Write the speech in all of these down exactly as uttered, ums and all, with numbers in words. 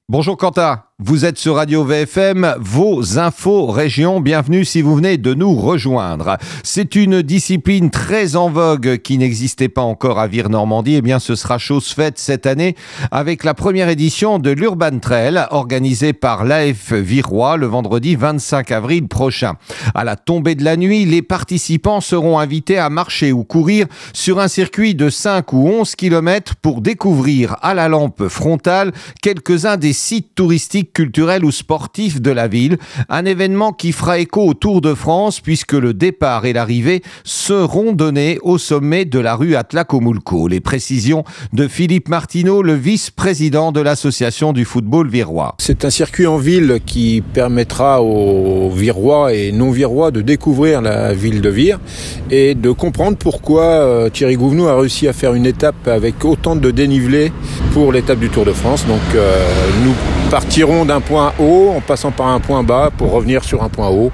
Bonjour Quentin, vous êtes sur Radio V F M, vos infos régions, bienvenue si vous venez de nous rejoindre. C'est une discipline très en vogue qui n'existait pas encore à Vire-Normandie, et bien ce sera chose faite cette année avec la première édition de l'Urban Trail organisée par l'A F Virois le vendredi vingt-cinq avril prochain. À la tombée de la nuit, les participants seront invités à marcher ou courir sur un circuit de cinq ou onze kilomètres pour découvrir à la lampe frontale quelques-uns des sites touristiques, culturels ou sportifs de la ville. Un événement qui fera écho au Tour de France puisque le départ et l'arrivée seront donnés au sommet de la rue Atlacomulco. Les précisions de Philippe Martineau, le vice-président de l'association du football virois. C'est un circuit en ville qui permettra aux Virois et non-Virois de découvrir la ville de Vire et de comprendre pourquoi Thierry Gouvenou a réussi à faire une étape avec autant de dénivelé pour l'étape du Tour de France. Donc euh, nous partirons d'un point haut en passant par un point bas pour revenir sur un point haut.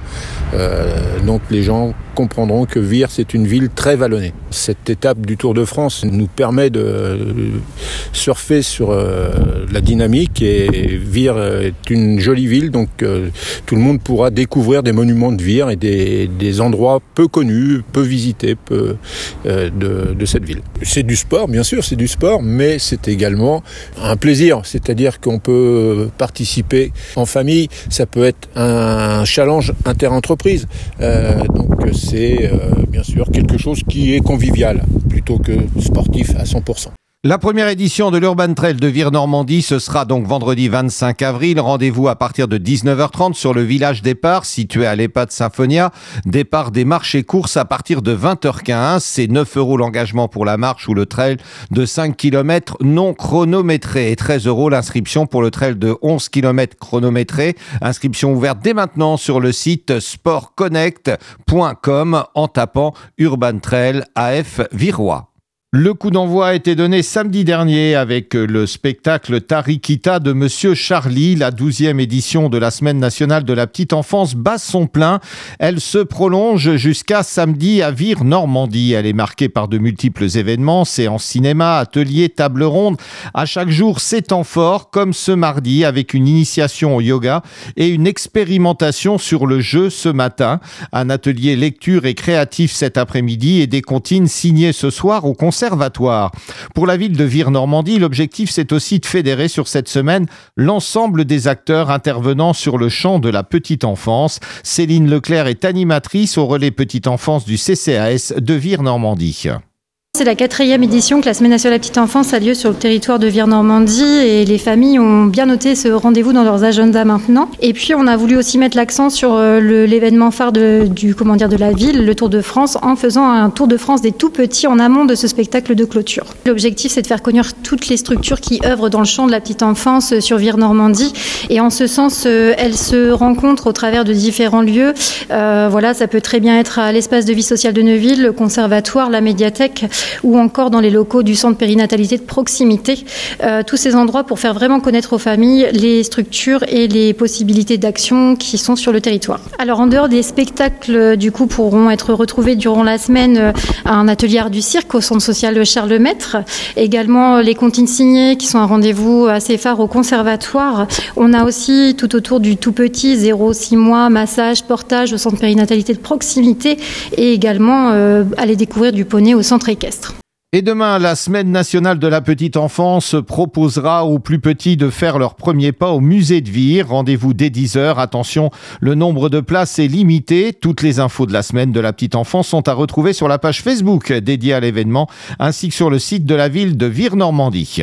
Euh, donc les gens comprendront que Vire, c'est une ville très vallonnée. Cette étape du Tour de France nous permet de surfer sur euh, la dynamique et Vire est une jolie ville, donc euh, tout le monde pourra découvrir des monuments de Vire et des, des endroits peu connus, peu visités peu, euh, de, de cette ville. C'est du sport, bien sûr, c'est du sport, mais c'est également un plaisir, c'est-à-dire qu'on peut participer en famille, ça peut être un challenge inter-entreprise, euh, donc c'est euh, bien sûr quelque chose qui est convivial plutôt que sportif à cent pour cent. La première édition de l'Urban Trail de Vire-Normandie, ce sera donc vendredi vingt-cinq avril. Rendez-vous à partir de dix-neuf heures trente sur le village départ, situé à l'EHPAD Symphonia. Départ des marches et courses à partir de vingt heures quinze. C'est neuf euros l'engagement pour la marche ou le trail de cinq kilomètres non chronométré et treize euros l'inscription pour le trail de onze kilomètres chronométré. Inscription ouverte dès maintenant sur le site sport connect point com en tapant Urban Trail A F Virois. Le coup d'envoi a été donné samedi dernier avec le spectacle Tarikita de Monsieur Charlie. La douzième édition de la Semaine nationale de la petite enfance bat son plein. Elle se prolonge jusqu'à samedi à Vire-Normandie. Elle est marquée par de multiples événements, séances cinéma, ateliers, tables rondes. À chaque jour, c'est temps fort, comme ce mardi avec une initiation au yoga et une expérimentation sur le jeu ce matin. Un atelier lecture et créatif cet après-midi et des comptines signées ce soir au concert. Conservatoire. Pour la ville de Vire-Normandie, l'objectif c'est aussi de fédérer sur cette semaine l'ensemble des acteurs intervenant sur le champ de la petite enfance. Céline Leclerc est animatrice au relais petite enfance du C C A S de Vire-Normandie. C'est la quatrième édition que la Semaine nationale de la petite enfance a lieu sur le territoire de Vire-Normandie et les familles ont bien noté ce rendez-vous dans leurs agendas maintenant. Et puis on a voulu aussi mettre l'accent sur le, l'événement phare de, du, comment dire, de la ville, le Tour de France, en faisant un Tour de France des tout petits en amont de ce spectacle de clôture. L'objectif c'est de faire connaître toutes les structures qui œuvrent dans le champ de la petite enfance sur Vire-Normandie et en ce sens elles se rencontrent au travers de différents lieux. Euh, voilà, ça peut très bien être à l'espace de vie sociale de Neuville, le conservatoire, la médiathèque, ou encore dans les locaux du centre périnatalité de proximité. Euh, tous ces endroits pour faire vraiment connaître aux familles les structures et les possibilités d'action qui sont sur le territoire. Alors en dehors des spectacles, du coup, pourront être retrouvés durant la semaine euh, un atelier art du cirque au centre social Charles Lemaître. Également les comptines signées qui sont un rendez-vous assez phare au conservatoire. On a aussi tout autour du tout petit, zéro à six mois, massage, portage au centre périnatalité de proximité et également euh, aller découvrir du poney au centre équestre. Et demain, la Semaine nationale de la petite enfance proposera aux plus petits de faire leur premier pas au musée de Vire. Rendez-vous dès dix heures. Attention, le nombre de places est limité. Toutes les infos de la Semaine de la petite enfance sont à retrouver sur la page Facebook dédiée à l'événement, ainsi que sur le site de la ville de Vire-Normandie.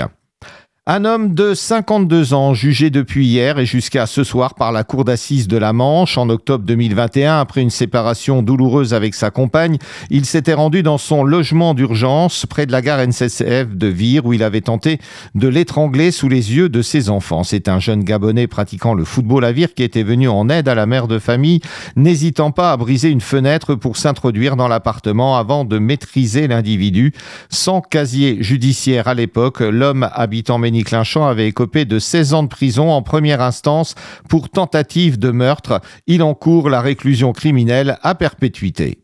Un homme de cinquante-deux ans, jugé depuis hier et jusqu'à ce soir par la cour d'assises de la Manche en octobre deux mille vingt et un, après une séparation douloureuse avec sa compagne, il s'était rendu dans son logement d'urgence près de la gare N S F de Vire où il avait tenté de l'étrangler sous les yeux de ses enfants. C'est un jeune Gabonais pratiquant le football à Vire qui était venu en aide à la mère de famille, n'hésitant pas à briser une fenêtre pour s'introduire dans l'appartement avant de maîtriser l'individu. Sans casier judiciaire à l'époque, l'homme habitant Ménilclinchamp avait écopé de seize ans de prison en première instance pour tentative de meurtre. Il encourt la réclusion criminelle à perpétuité.